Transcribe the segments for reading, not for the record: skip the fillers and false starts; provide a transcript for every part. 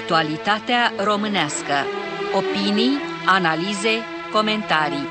Actualitatea românească. Opinii, analize, comentarii.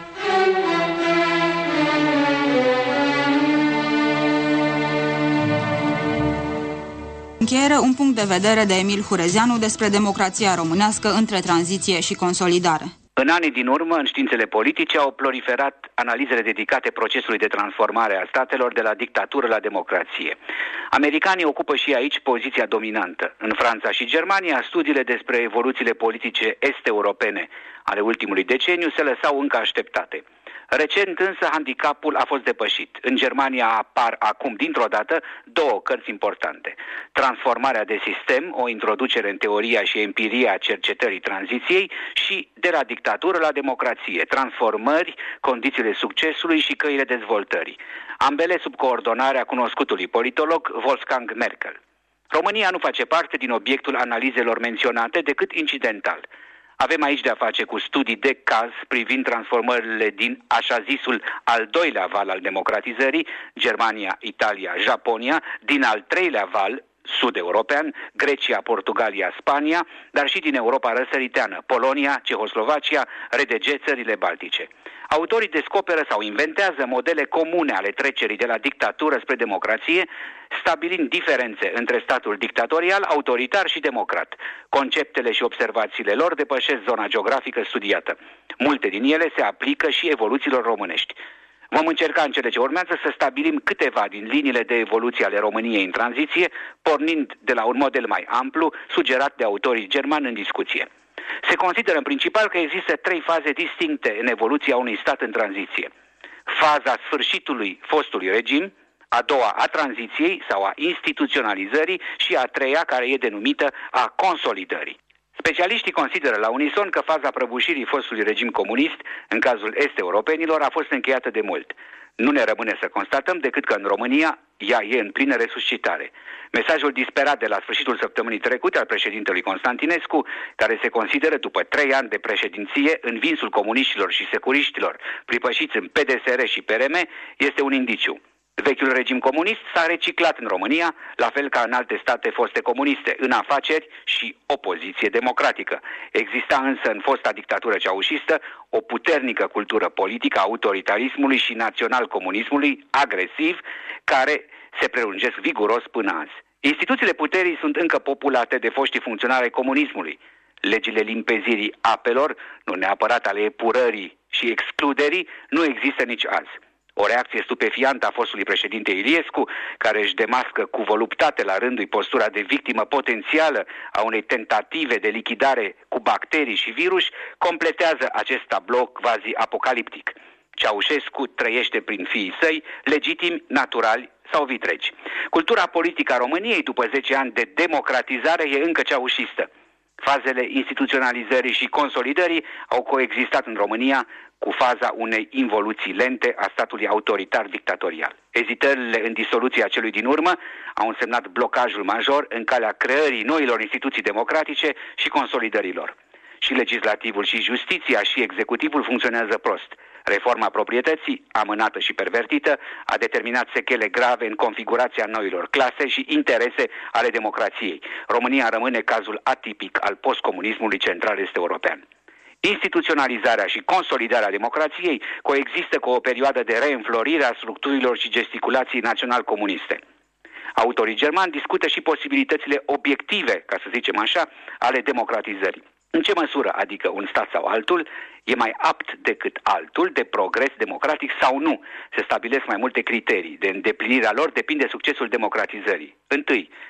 Încheiere, un punct de vedere de Emil Hurezeanu despre democrația românească între tranziție și consolidare. În anii din urmă, în științele politice, au proliferat analizele dedicate procesului de transformare a statelor de la dictatură la democrație. Americanii ocupă și aici poziția dominantă. În Franța și Germania, studiile despre evoluțiile politice est-europene ale ultimului deceniu se lăsau încă așteptate. Recent însă handicapul a fost depășit. În Germania apar acum dintr-o dată două cărți importante. Transformarea de sistem, o introducere în teoria și empiria cercetării tranziției și de la dictatură la democrație, transformări, condițiile succesului și căile dezvoltării. Ambele sub coordonarea cunoscutului politolog Wolfgang Merkel. România nu face parte din obiectul analizelor menționate decât incidental. Avem aici de-a face cu studii de caz privind transformările din așa zisul al doilea val al democratizării, Germania, Italia, Japonia, din al treilea val sud-european, Grecia, Portugalia, Spania, dar și din Europa răsăriteană, Polonia, Cehoslovacia, RDG, țările baltice. Autorii descoperă sau inventează modele comune ale trecerii de la dictatură spre democrație, stabilind diferențe între statul dictatorial, autoritar și democrat. Conceptele și observațiile lor depășesc zona geografică studiată. Multe din ele se aplică și evoluțiilor românești. Vom încerca în cele ce urmează să stabilim câteva din liniile de evoluție ale României în tranziție, pornind de la un model mai amplu, sugerat de autorii germani în discuție. Se consideră în principal că există trei faze distincte în evoluția unui stat în tranziție. Faza sfârșitului fostului regim, a doua a tranziției sau a instituționalizării și a treia, care e denumită a consolidării. Specialiștii consideră la unison că faza prăbușirii fostului regim comunist, în cazul est-europenilor, a fost încheiată de mult. Nu ne rămâne să constatăm decât că în România ea e în plină resuscitare. Mesajul disperat de la sfârșitul săptămânii trecute al președintelui Constantinescu, care se consideră după 3 ani de președinție învinsul comuniștilor și securiștilor pripășiți în PDSR și PRM, este un indiciu. Vechiul regim comunist s-a reciclat în România, la fel ca în alte state foste comuniste, în afaceri și opoziție democratică. Exista însă în fosta dictatură ceaușistă o puternică cultură politică a autoritarismului și național-comunismului agresiv, care se prelungesc viguros până azi. Instituțiile puterii sunt încă populate de foștii funcționari ai comunismului. Legile limpezirii apelor, nu neapărat ale epurării și excluderii, nu există nici azi. O reacție stupefiantă a fostului președinte Iliescu, care își demască cu voluptate la rândul postura de victimă potențială a unei tentative de lichidare cu bacterii și virus, completează acest tablou quasi-apocaliptic. Ceaușescu trăiește prin fiii săi, legitimi, naturali sau vitregi. Cultura politică a României, după 10 ani de democratizare, e încă ceaușistă. Fazele instituționalizării și consolidării au coexistat în România cu faza unei involuții lente a statului autoritar dictatorial. Ezitările în disoluția celui din urmă au însemnat blocajul major în calea creării noilor instituții democratice și consolidărilor. Și legislativul și justiția și executivul funcționează prost. Reforma proprietății, amânată și pervertită, a determinat sechele grave în configurația noilor clase și interese ale democrației. România rămâne cazul atipic al postcomunismului central est-european. Instituționalizarea și consolidarea democrației coexistă cu o perioadă de reînflorire a structurilor și gesticulației național-comuniste. Autorii germani discută și posibilitățile obiective, ca să zicem așa, ale democratizării. În ce măsură, adică un stat sau altul, e mai apt decât altul de progres democratic sau nu? Se stabilesc mai multe criterii. De îndeplinirea lor depinde succesul democratizării. 1.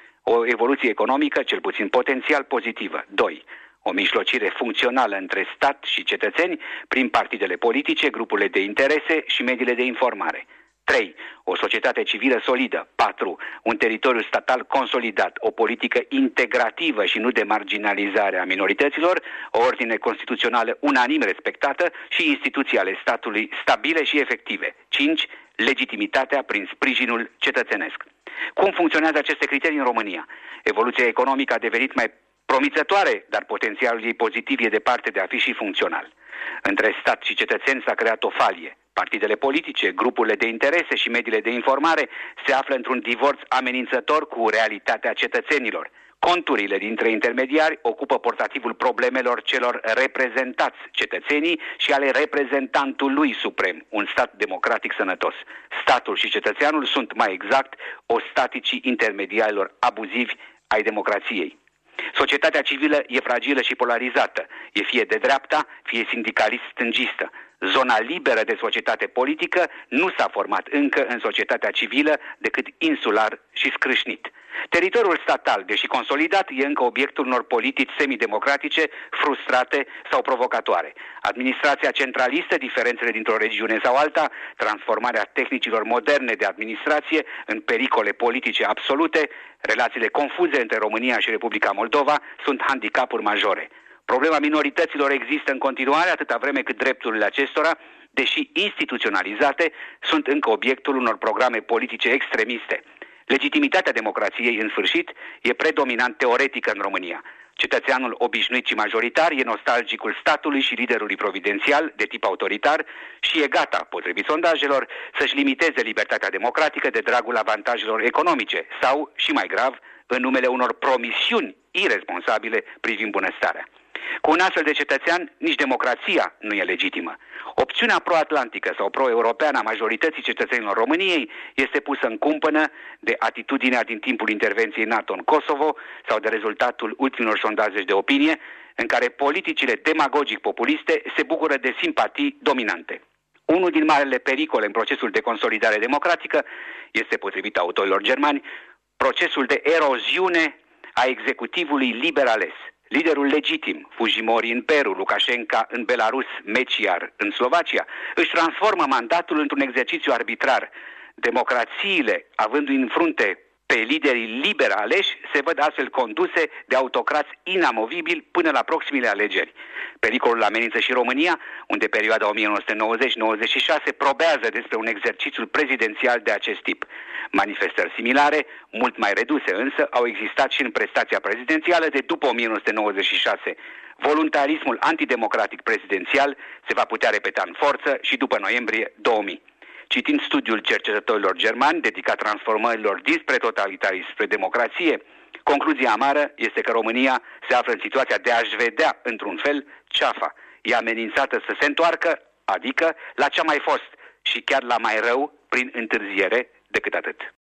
O evoluție economică, cel puțin potențial, pozitivă. 2. O mijlocire funcțională între stat și cetățeni prin partidele politice, grupurile de interese și mediile de informare. 3. O societate civilă solidă. 4. Un teritoriu statal consolidat, o politică integrativă și nu de marginalizare a minorităților, o ordine constituțională unanim respectată și instituții ale statului stabile și efective. 5. Legitimitatea prin sprijinul cetățenesc. Cum funcționează aceste criterii în România? Evoluția economică a devenit mai promițătoare, dar potențialul ei pozitiv e departe de a fi și funcțional. Între stat și cetățeni s-a creat o falie. Partidele politice, grupurile de interese și mediile de informare se află într-un divorț amenințător cu realitatea cetățenilor. Conturile dintre intermediari ocupă portativul problemelor celor reprezentați cetățenii și ale reprezentantului suprem, un stat democratic sănătos. Statul și cetățeanul sunt, mai exact, ostaticii intermediarilor abuzivi ai democrației. Societatea civilă e fragilă și polarizată, e fie de dreapta, fie sindicalist-stângistă. Zona liberă de societate politică nu s-a format încă în societatea civilă decât insular și scrâșnit. Teritoriul statal, deși consolidat, e încă obiectul unor politici semidemocratice, frustrate sau provocatoare. Administrația centralistă, diferențele dintr-o regiune sau alta, transformarea tehnicilor moderne de administrație în pericole politice absolute, relațiile confuze între România și Republica Moldova sunt handicapuri majore. Problema minorităților există în continuare atâta vreme cât drepturile acestora, deși instituționalizate, sunt încă obiectul unor programe politice extremiste. Legitimitatea democrației, în sfârșit, e predominant teoretică în România. Cetățeanul obișnuit și majoritar e nostalgicul statului și liderului providențial de tip autoritar și e gata, potrivit sondajelor, să-și limiteze libertatea democratică de dragul avantajelor economice sau, și mai grav, în numele unor promisiuni irresponsabile privind bunăstarea. Cu un astfel de cetățean, nici democrația nu e legitimă. Opțiunea pro-atlantică sau pro-europeană a majorității cetățenilor României este pusă în cumpănă de atitudinea din timpul intervenției NATO în Kosovo sau de rezultatul ultimilor sondaje de opinie, în care politicile demagogic-populiste se bucură de simpatii dominante. Unul din marele pericole în procesul de consolidare democratică este, potrivit autorilor germani, procesul de eroziune a executivului liber ales. Liderul legitim, Fujimori în Peru, Lukashenko în Belarus, Meciar în Slovacia, își transformă mandatul într-un exercițiu arbitrar. Democrațiile, avându-i în frunte pe liderii liber aleși, se văd astfel conduse de autocrați inamovibili până la proximile alegeri. Pericolul amenință și România, unde perioada 1990-96 probează despre un exercițiu prezidențial de acest tip. Manifestări similare, mult mai reduse însă, au existat și în prestația prezidențială de după 1996. Voluntarismul antidemocratic prezidențial se va putea repeta în forță și după noiembrie 2000. Citind studiul cercetătorilor germani dedicat transformărilor dinspre totalitarism spre democrație, concluzia amară este că România se află în situația de a-și vedea, într-un fel, ceafa. E amenințată să se întoarcă, adică la ce a mai fost și chiar la mai rău prin întârziere decât atât.